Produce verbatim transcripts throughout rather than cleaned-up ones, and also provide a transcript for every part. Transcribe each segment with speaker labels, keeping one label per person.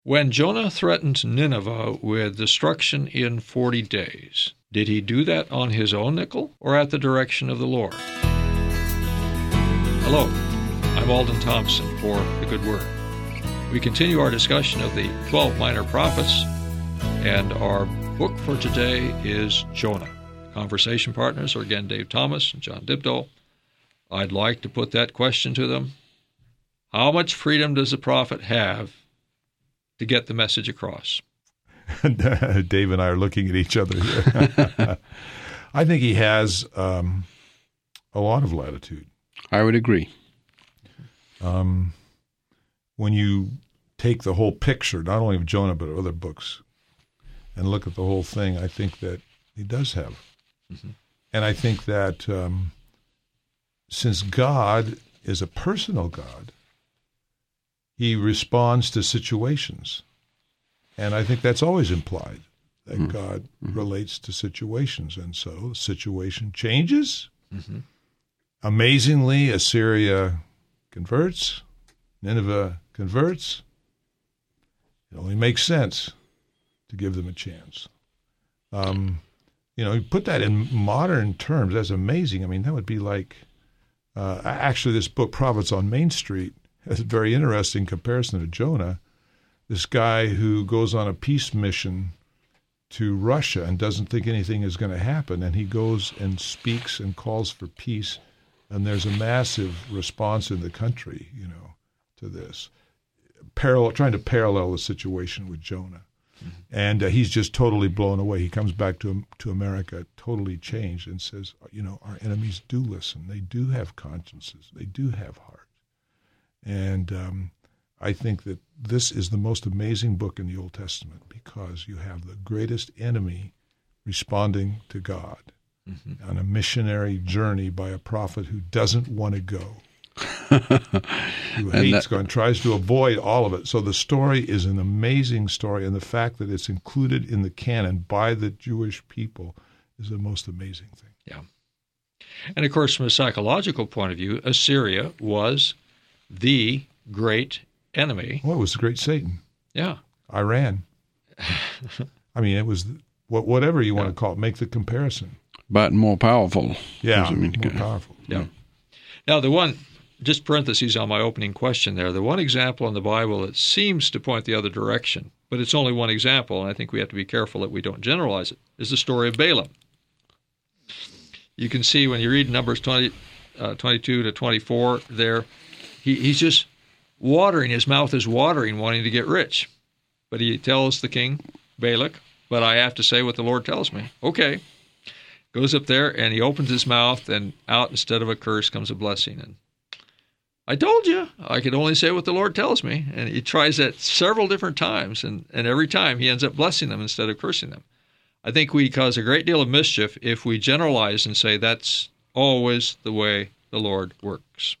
Speaker 1: When Jonah threatened Nineveh with destruction in forty days, did he do that on his own nickel or at the direction of the Lord? Hello, I'm Alden Thompson for The Good Word. We continue our discussion of the twelve minor prophets, and our book for today is Jonah. Conversation partners are again Dave Thomas and John Dibdall. I'd like to put that question to them. How much freedom does a prophet have to get the message across?
Speaker 2: Dave and I are looking at each other here. I think he has um, a lot of latitude.
Speaker 3: I would agree.
Speaker 2: Um, when you take the whole picture, not only of Jonah but of other books, and look at the whole thing, I think that he does have. Mm-hmm. And I think that um, since God is a personal God, he responds to situations. And I think that's always implied, that mm-hmm. God mm-hmm. relates to situations. And so the situation changes. Mm-hmm. Amazingly, Assyria converts. Nineveh converts. It only makes sense to give them a chance. Um, you know, you put that in modern terms, that's amazing. I mean, that would be like, uh, actually this book, Prophets on Main Street, has a very interesting comparison to Jonah. This guy who goes on a peace mission to Russia and doesn't think anything is going to happen, and he goes and speaks and calls for peace, and there's a massive response in the country, you know, to this. Parallel, trying to parallel the situation with Jonah. Mm-hmm. And uh, he's just totally blown away. He comes back to to America totally changed and says, you know, our enemies do listen. They do have consciences. They do have heart. And um, I think that this is the most amazing book in the Old Testament because you have the greatest enemy responding to God mm-hmm. on a missionary journey by a prophet who doesn't want to go, who hates God and tries to avoid all of it. So the story is an amazing story, and the fact that it's included in the canon by the Jewish people is the most amazing thing.
Speaker 1: Yeah. And, of course, from a psychological point of view, Assyria was the great enemy.
Speaker 2: Well, it was the great Satan.
Speaker 1: Yeah.
Speaker 2: Iran. I mean, it was whatever you want yeah. to call it. Make the comparison.
Speaker 3: But more powerful.
Speaker 2: Yeah, more powerful.
Speaker 1: Yeah. Now, the one, just parentheses on my opening question there, the one example in the Bible that seems to point the other direction, but it's only one example, and I think we have to be careful that we don't generalize it, is the story of Balaam. You can see when you read Numbers twenty, uh, twenty-two to twenty-four there, He, he's just watering. His mouth is watering, wanting to get rich. But he tells the king, Balak, but I have to say what the Lord tells me. Okay. Goes up there, and he opens his mouth, and out, instead of a curse, comes a blessing. And I told you, I could only say what the Lord tells me. And he tries that several different times, and, and every time he ends up blessing them instead of cursing them. I think we cause a great deal of mischief if we generalize and say that's always the way the Lord works.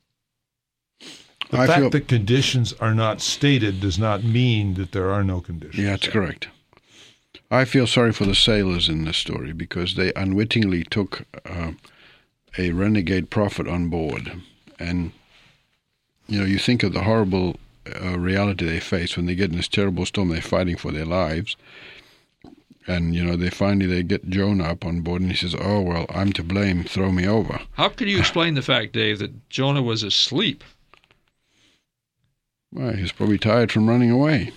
Speaker 2: The I fact feel, that conditions are not stated does not mean that there are no conditions.
Speaker 3: Yeah, that's correct. I feel sorry for the sailors in this story because they unwittingly took uh, a renegade prophet on board. And, you know, you think of the horrible uh, reality they face when they get in this terrible storm. They're fighting for their lives. And, you know, they finally they get Jonah up on board, and he says, oh, well, I'm to blame. Throw me over.
Speaker 1: How could you explain the fact, Dave, that Jonah was asleep?
Speaker 3: Well, he's probably tired from running away.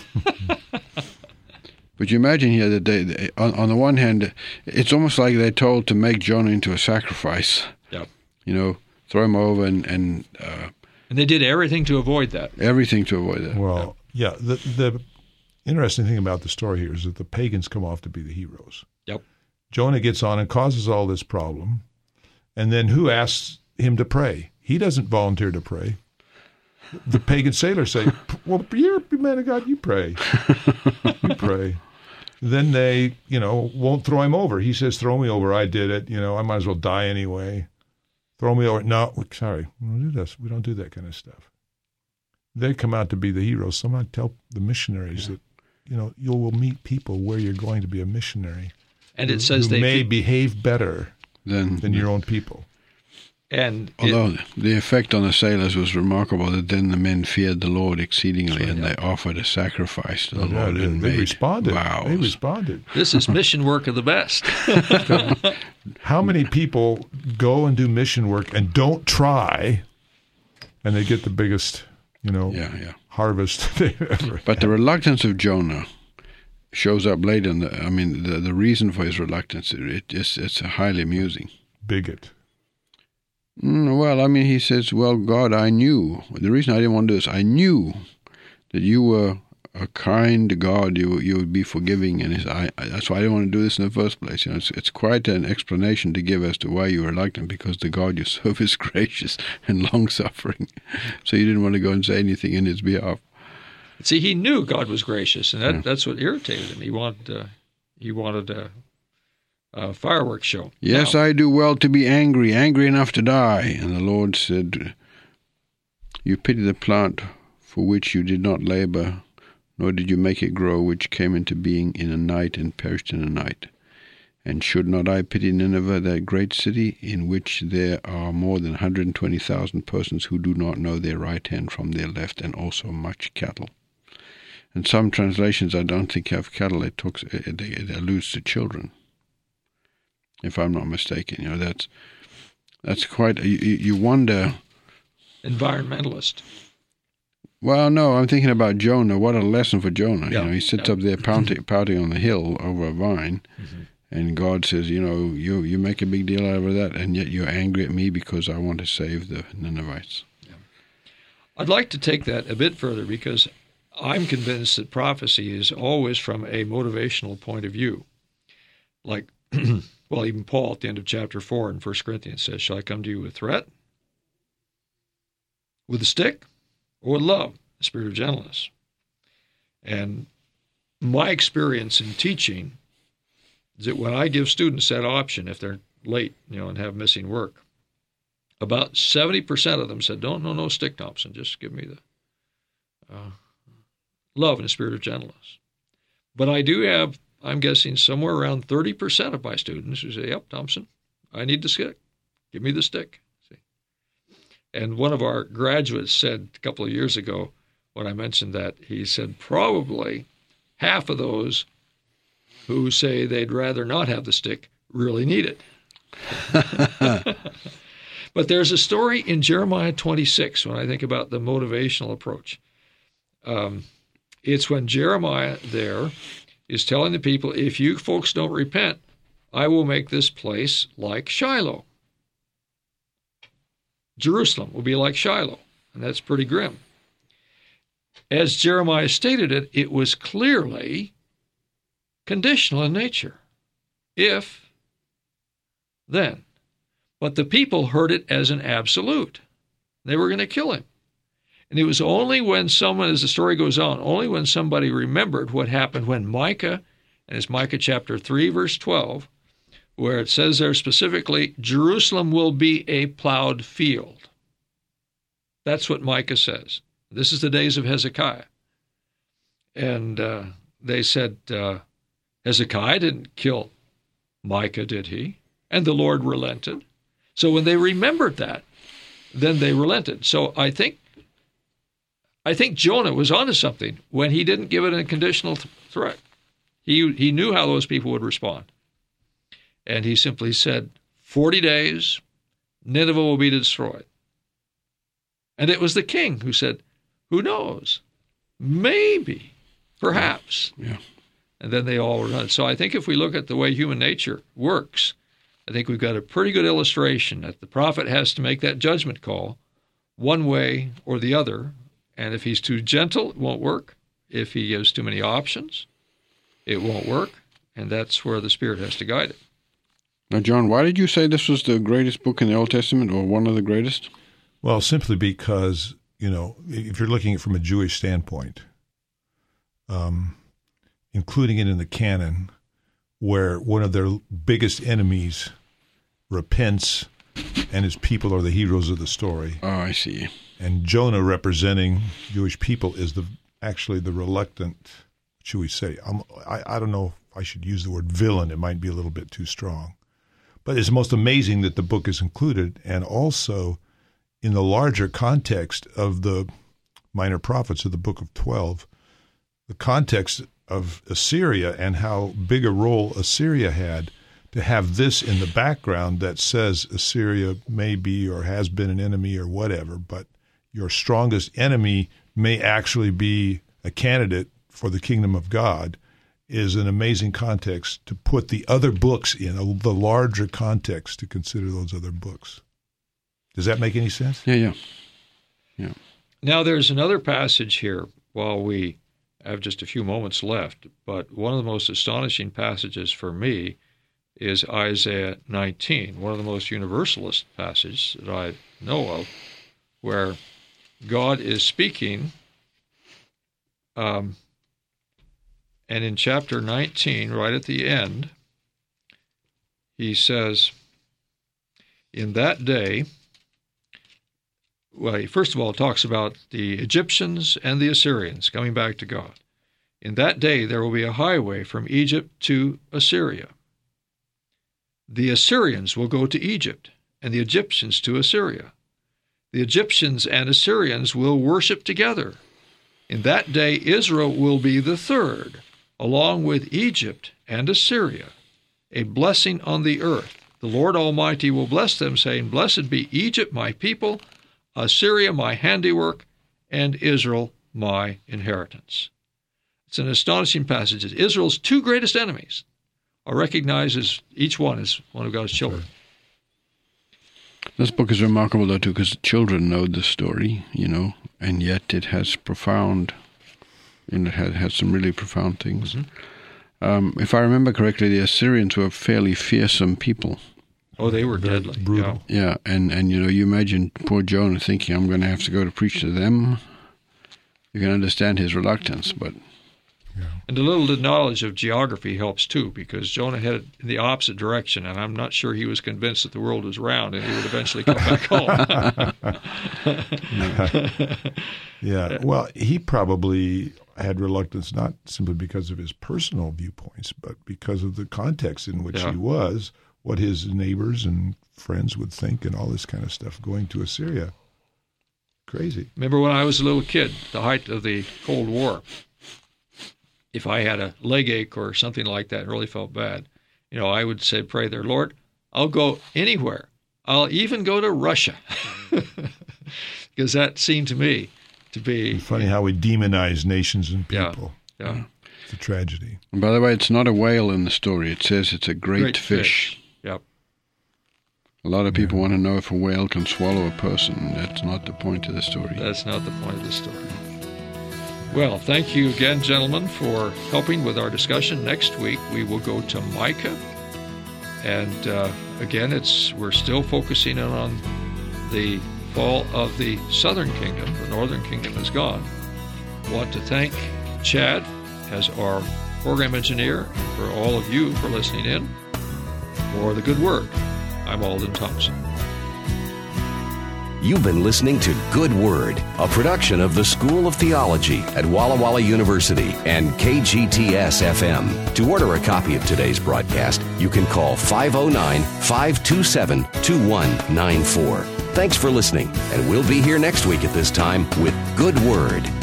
Speaker 3: But you imagine here that they, they on, on the one hand, it's almost like they're told to make Jonah into a sacrifice.
Speaker 1: Yep.
Speaker 3: You know, throw him over and... And, uh,
Speaker 1: and they did everything to avoid that.
Speaker 3: Everything to avoid that.
Speaker 2: Well, yeah, the, the interesting thing about the story here is that the pagans come off to be the heroes.
Speaker 1: Yep.
Speaker 2: Jonah gets on and causes all this problem, and then who asks him to pray? He doesn't volunteer to pray. The pagan sailors say, well, you're a man of God, you pray. You pray. Then they, you know, won't throw him over. He says, throw me over. I did it. You know, I might as well die anyway. Throw me over. No, sorry. We don't do this. We don't do that kind of stuff. They come out to be the heroes. Someone tell the missionaries yeah. that, you know, you will meet people where you're going to be a missionary.
Speaker 1: And it says
Speaker 2: who
Speaker 1: they
Speaker 2: may
Speaker 1: fe-
Speaker 2: behave better
Speaker 3: than,
Speaker 2: than your own people.
Speaker 1: And
Speaker 3: Although
Speaker 1: it,
Speaker 3: the effect on the sailors was remarkable, that then the men feared the Lord exceedingly,
Speaker 1: right,
Speaker 3: and
Speaker 1: yeah.
Speaker 3: they offered a sacrifice to the
Speaker 2: Oh, yeah,
Speaker 3: Lord
Speaker 2: they,
Speaker 3: and
Speaker 2: they
Speaker 3: made
Speaker 2: responded.
Speaker 3: vows.
Speaker 2: They responded.
Speaker 1: this is mission work of the best.
Speaker 2: How many people go and do mission work and don't try, and they get the biggest, you know,
Speaker 3: Yeah, yeah.
Speaker 2: harvest they've ever
Speaker 3: But the reluctance of Jonah shows up later. In the, I mean, the the reason for his reluctance, it, it just, it's highly amusing.
Speaker 2: bigot.
Speaker 3: Mm, well, I mean, he says, well, God, I knew. The reason I didn't want to do this, I knew that you were a kind God, you you would be forgiving, and he said, I, I, that's why I didn't want to do this in the first place. You know, it's, it's quite an explanation to give as to why you were reluctant, because the God you serve is gracious and long-suffering. So you didn't want to go and say anything in his behalf.
Speaker 1: See, he knew God was gracious, and that,
Speaker 3: Yeah.
Speaker 1: that's what irritated him. He wanted, uh, he wanted a, a fireworks show.
Speaker 3: Yes,
Speaker 1: Now,
Speaker 3: I do well to be angry, angry enough to die. And the Lord said, you pity the plant for which you did not labor, nor did you make it grow, which came into being in a night and perished in a night. And should not I pity Nineveh, that great city, in which there are more than one hundred twenty thousand persons who do not know their right hand from their left, and also much cattle? And some translations, I don't think, have cattle. It talks, it, it alludes to children, if I'm not mistaken. You know, that's that's quite. You, you wonder.
Speaker 1: environmentalist.
Speaker 3: Well, no, I'm thinking about Jonah. What a lesson for Jonah.
Speaker 1: Yeah,
Speaker 3: You know, he sits
Speaker 1: yeah.
Speaker 3: up there pouting, pouting on the hill over a vine,
Speaker 1: Mm-hmm.
Speaker 3: and God says, you know, you you make a big deal out of that, and yet you're angry at me because I want to save the Ninevites.
Speaker 1: I'd like to take that a bit further, because I'm convinced that prophecy is always from a motivational point of view. Like, well, even Paul at the end of chapter four in First Corinthians says, shall I come to you with threat, with a stick, or with love, the spirit of gentleness? And my experience in teaching is that when I give students that option, if they're late, you know, and have missing work, about seventy percent of them said, don't, no, no stick, Thompson, just give me the uh, love and the spirit of gentleness. But I do have, I'm guessing, somewhere around thirty percent of my students who say, yep, Thompson, I need the stick. Give me the stick. See? And one of our graduates said a couple of years ago, when I mentioned that, he said probably half of those who say they'd rather not have the stick really need it. But there's a story in Jeremiah twenty-six when I think about the motivational approach. Um, it's when Jeremiah there is telling the people, if you folks don't repent, I will make this place like Shiloh. Jerusalem will be like Shiloh, and that's pretty grim. As Jeremiah stated it, it was clearly conditional in nature. If, then. But the people heard it as an absolute. They were going to kill him. And it was only when someone, as the story goes on, only when somebody remembered what happened when Micah, and it's Micah chapter three, verse twelve, where it says there specifically, Jerusalem will be a plowed field. That's what Micah says. This is the days of Hezekiah. And uh, they said, uh, Hezekiah didn't kill Micah, did he? And the Lord relented. So when they remembered that, then they relented. So I think I think Jonah was onto something when he didn't give it a conditional th- threat. He he knew how those people would respond. And he simply said, forty days, Nineveh will be destroyed. And it was the king who said, who knows? Maybe, perhaps.
Speaker 3: Yeah.
Speaker 1: And then they all were done. So I think if we look at the way human nature works, I think we've got a pretty good illustration that the prophet has to make that judgment call one way or the other. And if he's too gentle, it won't work. If he gives too many options, it won't work. And that's where the Spirit has to guide it.
Speaker 3: Now, John, why did you say this was the greatest book in the Old Testament, or one of the greatest?
Speaker 2: Well, simply because, you know, if you're looking at it from a Jewish standpoint, um, including it in the canon, where one of their biggest enemies repents and his people are the heroes of the story.
Speaker 3: Oh, I see.
Speaker 2: And Jonah, representing Jewish people, is the actually the reluctant, should we say, I'm, I, I don't know if I should use the word villain. It might be a little bit too strong. But it's most amazing that the book is included, and also in the larger context of the minor prophets of the Book of twelve, the context of Assyria and how big a role Assyria had, to have this in the background that says Assyria may be or has been an enemy or whatever, but your strongest enemy may actually be a candidate for the kingdom of God, is an amazing context to put the other books in, the larger context to consider those other books. Does that make any sense?
Speaker 3: Yeah, yeah. Yeah.
Speaker 1: Now, there's another passage here while we have just a few moments left, but one of the most astonishing passages for me is Isaiah nineteen, one of the most universalist passages that I know of, where God is speaking, um, and in chapter nineteen, right at the end, he says, in that day, well, he first of all talks about the Egyptians and the Assyrians coming back to God. In that day, there will be a highway from Egypt to Assyria. The Assyrians will go to Egypt, and the Egyptians to Assyria. The Egyptians and Assyrians will worship together. In that day, Israel will be the third, along with Egypt and Assyria, a blessing on the earth. The Lord Almighty will bless them, saying, Blessed be Egypt, my people, Assyria, my handiwork, and Israel, my inheritance. It's an astonishing passage. Israel's two greatest enemies are recognized as each one as one of God's children.
Speaker 3: This book is remarkable, though, too, because children know the story, you know, and yet it has profound, you know, it has, has some really profound things. Mm-hmm. Um, if I remember correctly, the Assyrians were fairly fearsome people.
Speaker 1: Oh, they were
Speaker 2: Very
Speaker 1: deadly.
Speaker 2: brutal.
Speaker 1: Yeah.
Speaker 3: Yeah, and, and, you know, you imagine poor Jonah thinking, I'm going to have to go to preach to them. You can understand his reluctance, but...
Speaker 1: And a little knowledge of geography helps too, because Jonah headed in the opposite direction, and I'm not sure he was convinced that the world was round and he would eventually come back home.
Speaker 2: Yeah, well, he probably had reluctance not simply because of his personal viewpoints, but because of the context in which
Speaker 1: Yeah.
Speaker 2: he was, what his neighbors and friends would think and all this kind of stuff going to Assyria. Crazy.
Speaker 1: Remember when I was a little kid, the height of the Cold War, if I had a leg ache or something like that and really felt bad, you know, I would say, pray there, Lord, I'll go anywhere. I'll even go to Russia. Because that seemed to me to be...
Speaker 2: It's funny how we demonize nations and
Speaker 1: Yeah,
Speaker 2: people.
Speaker 1: yeah.
Speaker 2: It's a tragedy.
Speaker 3: And by the way, it's not a whale in the story. It says it's a great,
Speaker 1: Great
Speaker 3: fish.
Speaker 1: fish. Yep.
Speaker 3: A lot of people want to know if a whale can swallow a person. That's not the point of the story.
Speaker 1: That's not the point of the story. Well, thank you again, gentlemen, for helping with our discussion. Next week, we will go to Micah. And uh, again, it's we're still focusing in on the fall of the southern kingdom. The northern kingdom is gone. I want to thank Chad as our program engineer, and for all of you for listening in. For the good word, I'm Alden Thompson.
Speaker 4: You've been listening to Good Word, a production of the School of Theology at Walla Walla University and K G T S F M. To order a copy of today's broadcast, you can call five oh nine, five two seven, two one nine four. Thanks for listening, and we'll be here next week at this time with Good Word.